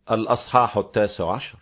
الأصحاح 19.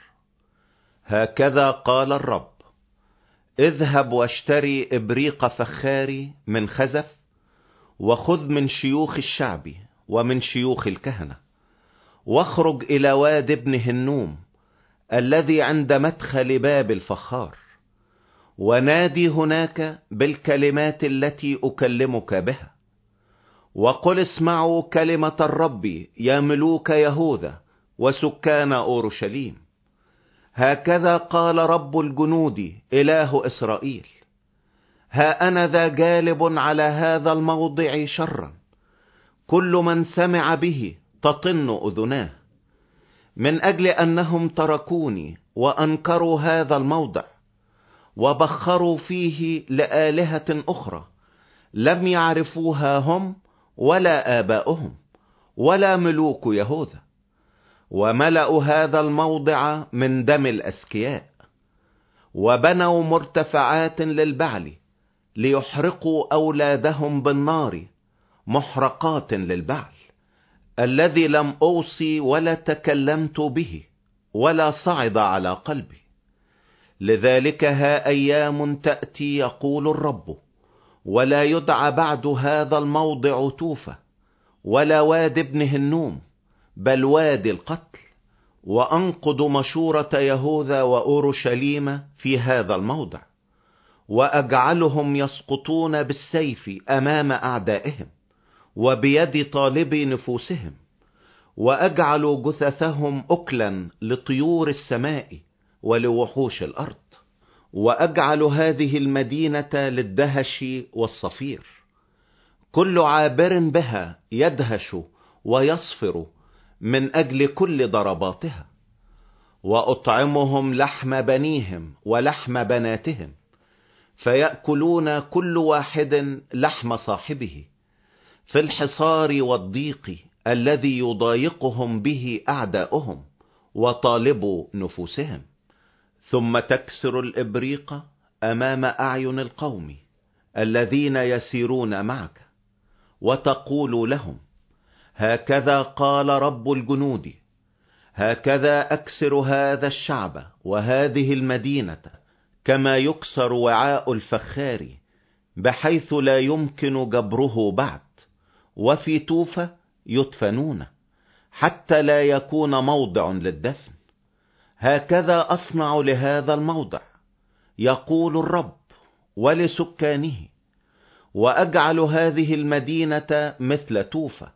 هكذا قال الرب: اذهب واشتري إبريق فخاري من خزف، وخذ من شيوخ الشعب ومن شيوخ الكهنة، واخرج إلى واد ابن هنوم الذي عند مدخل باب الفخار، ونادي هناك بالكلمات التي أكلمك بها، وقل: اسمعوا كلمة الرب يا ملوك يهوذا وسكان أورشليم. هكذا قال رب الجنود إله إسرائيل: ها أنا ذا جالب على هذا الموضع شرا، كل من سمع به تطن أذناه، من أجل أنهم تركوني وأنكروا هذا الموضع، وبخروا فيه لآلهة أخرى لم يعرفوها هم ولا آباؤهم ولا ملوك يهوذا، وملأوا هذا الموضع من دم الأسكياء، وبنوا مرتفعات للبعل ليحرقوا أولادهم بالنار، محرقات للبعل الذي لم أوصي ولا تكلمت به ولا صعد على قلبي. لذلك ها أيام تأتي يقول الرب، ولا يدعى بعد هذا الموضع توفة ولا واد ابن هنوم، بل وادي القتل، وأنقض مشورة يهوذا وأورشليم في هذا الموضع، وأجعلهم يسقطون بالسيف أمام أعدائهم وبيد طالبي نفوسهم، وأجعل جثثهم أكلا لطيور السماء ولوحوش الأرض، وأجعل هذه المدينة للدهش والصفير، كل عابر بها يدهش ويصفر من أجل كل ضرباتها، وأطعمهم لحم بنيهم ولحم بناتهم، فيأكلون كل واحد لحم صاحبه في الحصار والضيق الذي يضايقهم به أعداؤهم وطالبوا نفوسهم. ثم تكسر الإبريق أمام أعين القوم الذين يسيرون معك، وتقول لهم: هكذا قال رب الجنود، هكذا أكسر هذا الشعب وهذه المدينة كما يكسر وعاء الفخار، بحيث لا يمكن جبره بعد، وفي توفة يدفنون حتى لا يكون موضع للدفن. هكذا أصنع لهذا الموضع، يقول الرب، ولسكانه، وأجعل هذه المدينة مثل توفة،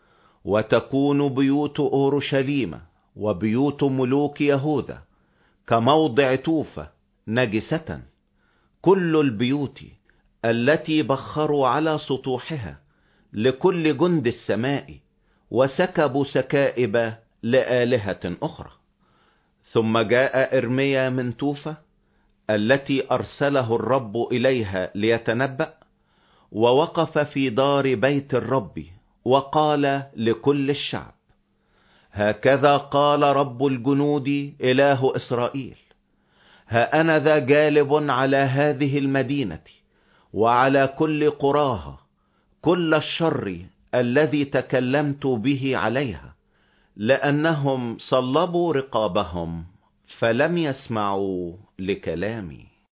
وتكون بيوت أورشليم وبيوت ملوك يهوذا كموضع توفة نجسة، كل البيوت التي بخروا على سطوحها لكل جند السماء وسكبوا سكائب لآلهة أخرى. ثم جاء إرميا من توفة التي أرسله الرب إليها ليتنبأ، ووقف في دار بيت الرب وقال لكل الشعب: هكذا قال رب الجنود إله إسرائيل: ها أنا ذا جالب على هذه المدينة وعلى كل قراها كل الشر الذي تكلمت به عليها، لأنهم صلبوا رقابهم فلم يسمعوا لكلامي.